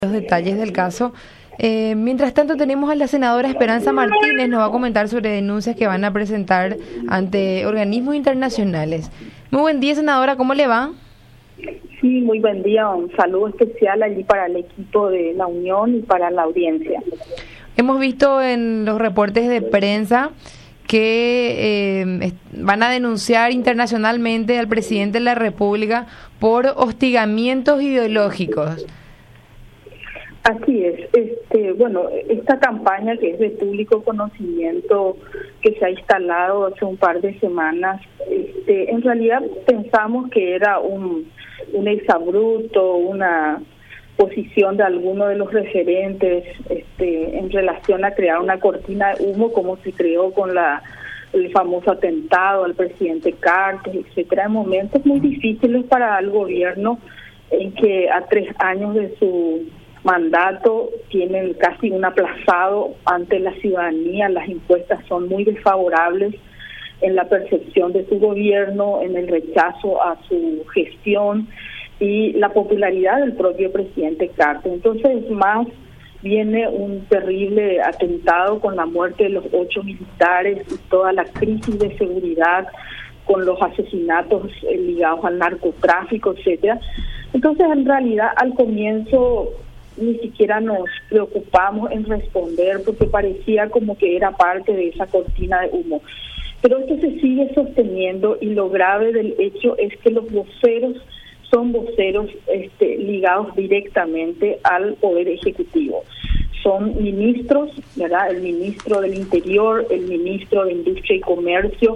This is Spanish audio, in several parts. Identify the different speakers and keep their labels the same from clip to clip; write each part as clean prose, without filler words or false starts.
Speaker 1: los detalles del caso. Mientras tanto tenemos a la senadora Esperanza Martínez, nos va a comentar sobre denuncias que van a presentar ante organismos internacionales. Muy buen día, senadora, ¿cómo le va?
Speaker 2: Sí, muy buen día, un saludo especial allí para el equipo de la Unión y para la audiencia.
Speaker 1: Hemos visto en los reportes de prensa que van a denunciar internacionalmente al presidente de la República por hostigamientos ideológicos.
Speaker 2: Así es. Bueno, esta campaña que es de público conocimiento que se ha instalado hace un par de semanas, en realidad pensamos que era un exabrupto, una posición de alguno de los referentes en relación a crear una cortina de humo como se creó con el famoso atentado al presidente Cartes, etcétera, en momentos muy difíciles para el gobierno en que a 3 años de su mandato tienen casi un aplazado ante la ciudadanía. Las encuestas son muy desfavorables en la percepción de su gobierno, en el rechazo a su gestión y la popularidad del propio presidente Cartes. Entonces, más viene un terrible atentado con la muerte de los 8 militares y toda la crisis de seguridad con los asesinatos ligados al narcotráfico, etcétera. Entonces, en realidad, al comienzo ni siquiera nos preocupamos en responder porque parecía como que era parte de esa cortina de humo. Pero esto se sigue sosteniendo y lo grave del hecho es que los voceros son voceros ligados directamente al Poder Ejecutivo. Son ministros, ¿verdad? El ministro del Interior, el ministro de Industria y Comercio,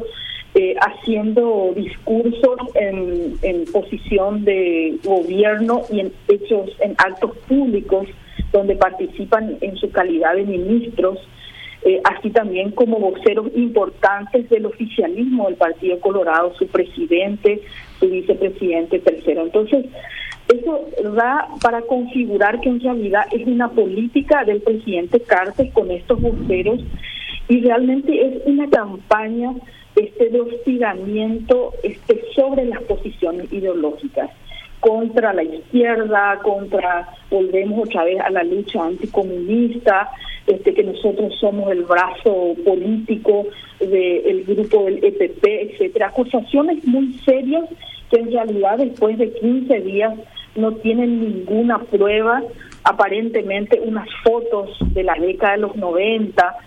Speaker 2: haciendo discursos en posición de gobierno y en actos públicos donde participan en su calidad de ministros, así también como voceros importantes del oficialismo del Partido Colorado, su presidente, su vicepresidente tercero. Entonces, eso da para configurar que en realidad es una política del presidente Cartes con estos voceros y realmente es una campaña de hostigamiento sobre las posiciones ideológicas contra la izquierda, volvemos otra vez a la lucha anticomunista, que nosotros somos el brazo político del grupo del EPP, etcétera. Acusaciones muy serias que en realidad después de 15 días no tienen ninguna prueba, aparentemente unas fotos de la década de los 90,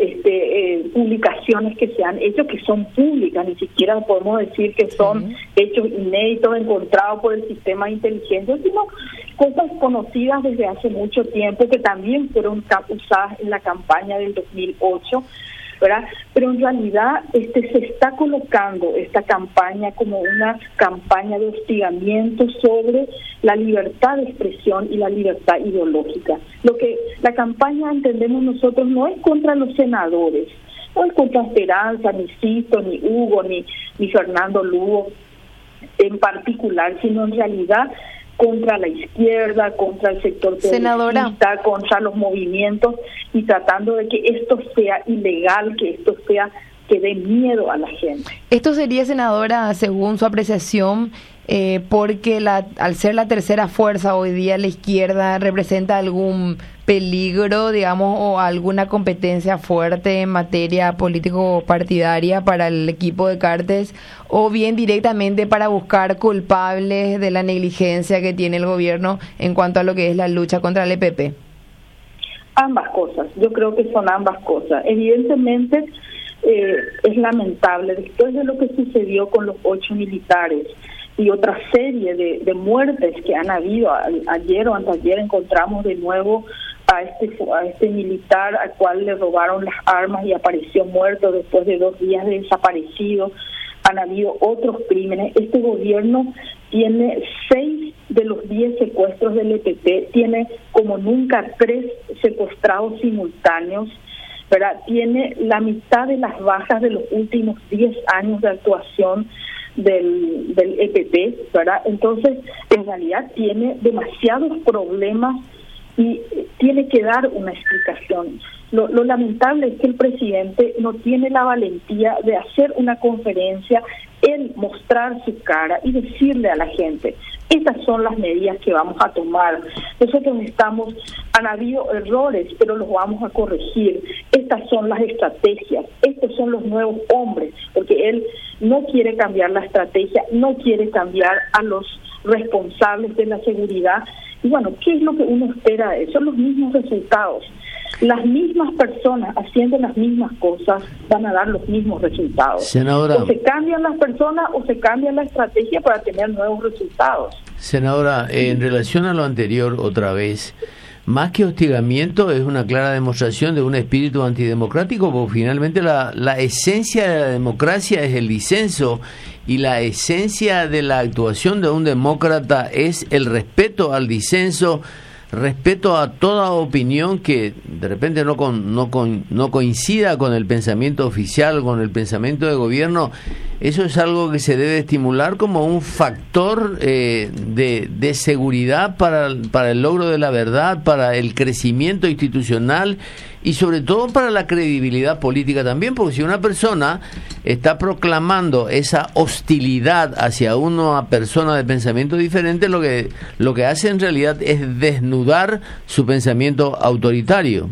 Speaker 2: publicaciones que se han hecho que son públicas, ni siquiera podemos decir que son hechos inéditos encontrados por el sistema de inteligencia, sino cosas conocidas desde hace mucho tiempo que también fueron usadas en la campaña del 2008, ¿verdad? Pero en realidad se está colocando esta campaña como una campaña de hostigamiento sobre la libertad de expresión y la libertad ideológica. Lo que la campaña, entendemos nosotros, no es contra los senadores, no es contra Esperanza, ni Cito, ni Hugo, ni Fernando Lugo en particular, sino en realidad contra la izquierda, contra el sector progresista, contra los movimientos y tratando de que esto sea ilegal, que dé miedo a la gente.
Speaker 1: Esto sería, senadora, según su apreciación, porque al ser la tercera fuerza hoy día la izquierda representa algún peligro, digamos, o alguna competencia fuerte en materia político-partidaria para el equipo de Cartes, o bien directamente para buscar culpables de la negligencia que tiene el gobierno en cuanto a lo que es la lucha contra el EPP.
Speaker 2: Ambas cosas, yo creo que son ambas cosas. Evidentemente es lamentable, después de lo que sucedió con los 8 militares y otra serie de muertes que han habido. Ayer o anteayer encontramos de nuevo a este militar al cual le robaron las armas y apareció muerto después de 2 días de desaparecido. Han habido otros crímenes. Este gobierno tiene 6 de los 10 secuestros del EPP, tiene como nunca 3 secuestrados simultáneos, ¿verdad? Tiene la mitad de las bajas de los últimos 10 años de actuación del EPP, ¿verdad? Entonces, en realidad tiene demasiados problemas y tiene que dar una explicación. Lo lamentable es que el presidente no tiene la valentía de hacer una conferencia, él mostrar su cara y decirle a la gente, estas son las medidas que vamos a tomar. Nosotros han habido errores, pero los vamos a corregir. Estas son las estrategias, estos son los nuevos hombres, porque él no quiere cambiar la estrategia, no quiere cambiar a los responsables de la seguridad. Y bueno, ¿qué es lo que uno espera de eso? Son los mismos resultados. Las mismas personas haciendo las mismas cosas van a dar los mismos resultados.
Speaker 3: Senadora,
Speaker 2: o se cambian las personas o se cambia la estrategia para tener nuevos resultados.
Speaker 3: Senadora, en relación a lo anterior, otra vez, más que hostigamiento es una clara demostración de un espíritu antidemocrático, porque finalmente la esencia de la democracia es el disenso y la esencia de la actuación de un demócrata es el respeto al disenso, respeto a toda opinión que de repente no coincida con el pensamiento oficial, con el pensamiento de gobierno. Eso es algo que se debe estimular como un factor de seguridad para el logro de la verdad, para el crecimiento institucional y sobre todo para la credibilidad política también, porque si una persona está proclamando esa hostilidad hacia una persona de pensamiento diferente, lo que hace en realidad es desnudar su pensamiento autoritario.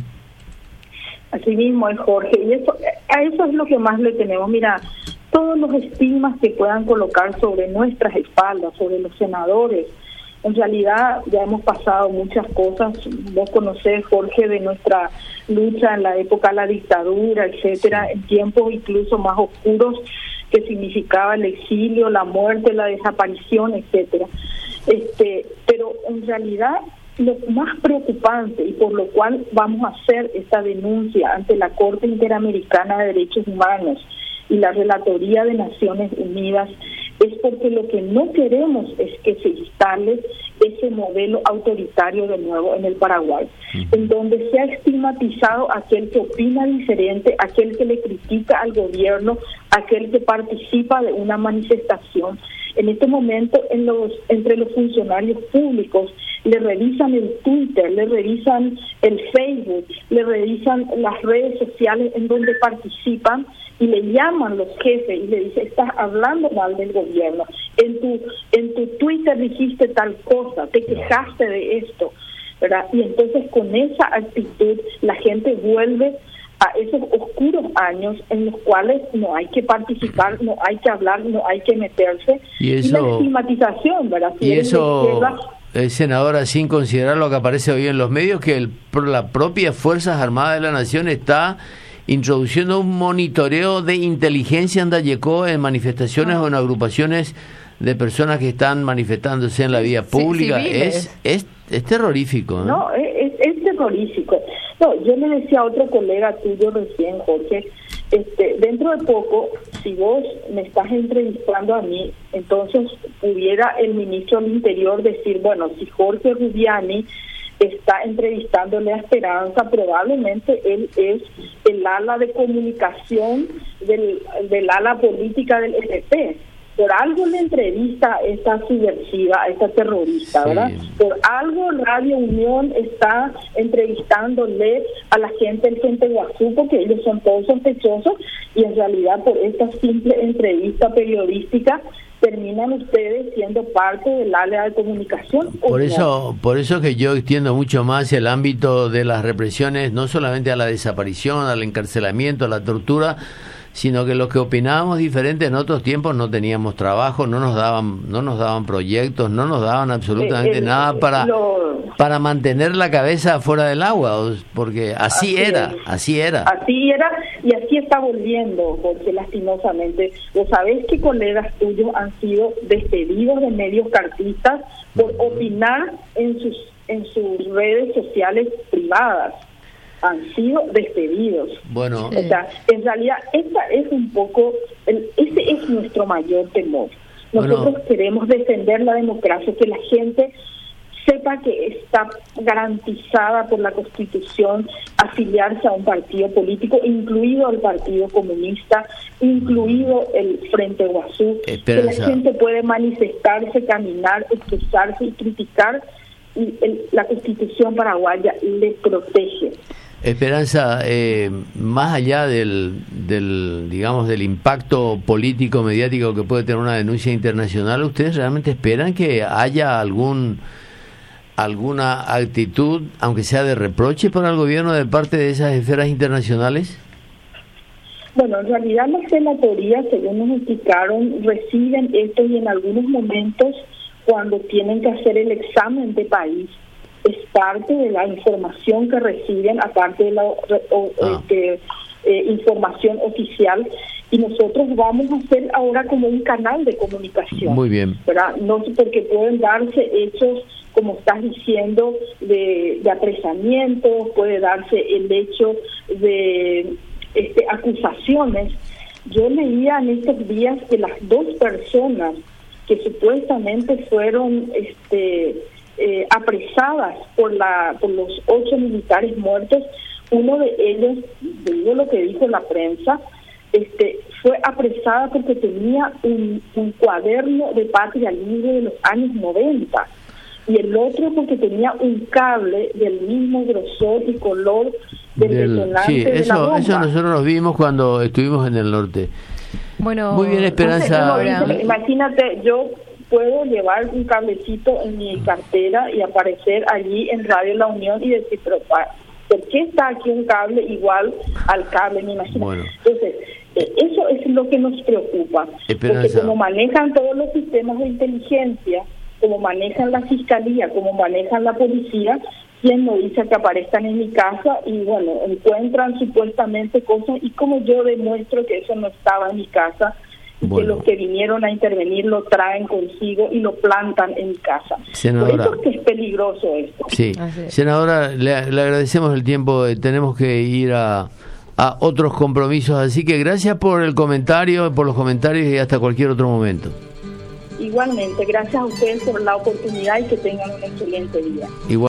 Speaker 2: Así mismo es, Jorge, y a eso es lo que más le tenemos. Mira, todos los estigmas que puedan colocar sobre nuestras espaldas, sobre los senadores, en realidad ya hemos pasado muchas cosas. Vos conocés, Jorge, de nuestra lucha en la época de la dictadura, etcétera, en tiempos incluso más oscuros que significaba el exilio, la muerte, la desaparición, etcétera. Pero en realidad lo más preocupante y por lo cual vamos a hacer esta denuncia ante la Corte Interamericana de Derechos Humanos y la Relatoría de Naciones Unidas es porque lo que no queremos es que se instale ese modelo autoritario de nuevo en el Paraguay, en donde se ha estigmatizado aquel que opina diferente, aquel que le critica al gobierno, aquel que participa de una manifestación. En este momento, entre los funcionarios públicos, le revisan el Twitter, le revisan el Facebook, le revisan las redes sociales en donde participan y le llaman los jefes y le dicen, estás hablando mal del gobierno, en tu Twitter dijiste tal cosa, te quejaste de esto, ¿verdad? Y entonces con esa actitud la gente vuelve a esos oscuros años en los cuales no hay que participar, no hay que hablar, no hay que meterse, y la estigmatización, ¿verdad?
Speaker 3: Y eso, senadora, sin considerar lo que aparece hoy en los medios, que la propia Fuerzas Armadas de la Nación está introduciendo un monitoreo de inteligencia en Dayecó en manifestaciones o en agrupaciones de personas que están manifestándose en la vía pública. Es terrorífico, ¿no?
Speaker 2: No, es terrorífico. No, yo le decía a otro colega tuyo recién, Jorge, dentro de poco, si vos me estás entrevistando a mí, entonces pudiera el ministro del Interior decir, bueno, si Jorge Rubiani está entrevistándole a Esperanza, probablemente él es el ala de comunicación del ala política del FP. Por algo le entrevista a esta subversiva, a esta terrorista, ¿verdad? Sí. Por algo Radio Unión está entrevistándole a la gente del Frente Guazú, porque ellos son todos sospechosos, y en realidad por esta simple entrevista periodística terminan ustedes siendo parte del área de comunicación.
Speaker 3: Por eso que yo extiendo mucho más el ámbito de las represiones, no solamente a la desaparición, al encarcelamiento, a la tortura, sino que los que opinábamos diferente en otros tiempos no teníamos trabajo, no nos daban proyectos, no nos daban absolutamente nada para mantener la cabeza fuera del agua, porque así era. Así era
Speaker 2: y así está volviendo, porque lastimosamente, vos sabés que colegas tuyos han sido despedidos de medios cartistas por opinar en sus redes sociales privadas. Han sido despedidos.
Speaker 3: Bueno,
Speaker 2: o sea, en realidad esa es un poco, ese es nuestro mayor temor. Nosotros queremos defender la democracia, que la gente sepa que está garantizada por la Constitución afiliarse a un partido político, incluido el Partido Comunista, incluido el Frente Guazú, que la gente puede manifestarse, caminar, expresarse y criticar la Constitución paraguaya le protege.
Speaker 3: Esperanza, más allá del digamos del impacto político mediático que puede tener una denuncia internacional, ¿ustedes realmente esperan que haya alguna actitud, aunque sea de reproche, para el gobierno de parte de esas esferas internacionales?
Speaker 2: Bueno, en realidad las senatorías, según nos explicaron, reciben esto y en algunos momentos, cuando tienen que hacer el examen de país, es parte de la información que reciben, aparte de la información oficial, y nosotros vamos a hacer ahora como un canal de comunicación.
Speaker 3: Muy bien.
Speaker 2: ¿Verdad? No sé, porque pueden darse hechos, como estás diciendo, de apresamiento, puede darse el hecho de acusaciones. Yo leía en estos días que las 2 personas que supuestamente fueron apresadas por los 8 militares muertos, uno de ellos, digo lo que dijo la prensa, fue apresada porque tenía un cuaderno de Patria Libre de los años 90, y el otro porque tenía un cable del mismo grosor y color del detonante de la bomba.
Speaker 3: Eso nosotros lo vimos cuando estuvimos en el norte.
Speaker 1: Bueno,
Speaker 3: muy bien, Esperanza.
Speaker 2: Imagínate, yo puedo llevar un cablecito en mi cartera y aparecer allí en Radio La Unión y decir, pero ¿por qué está aquí un cable igual al cable? Me imagino.
Speaker 3: Bueno.
Speaker 2: Entonces, eso es lo que nos preocupa.
Speaker 3: Esperanza.
Speaker 2: Porque como manejan todos los sistemas de inteligencia, como manejan la fiscalía, como manejan la policía, ¿quién no dice que aparezcan en mi casa? Y bueno, encuentran supuestamente cosas, y como yo demuestro que eso no estaba en mi casa, que los que vinieron a intervenir lo traen consigo y lo plantan en mi casa.
Speaker 3: Senadora,
Speaker 2: por eso es que es peligroso esto.
Speaker 3: Sí, senadora, le agradecemos el tiempo, tenemos que ir a otros compromisos, así que gracias por el comentario, por los comentarios, y hasta cualquier otro momento.
Speaker 2: Igualmente, gracias a ustedes por la oportunidad y que tengan un excelente día.
Speaker 3: Igual.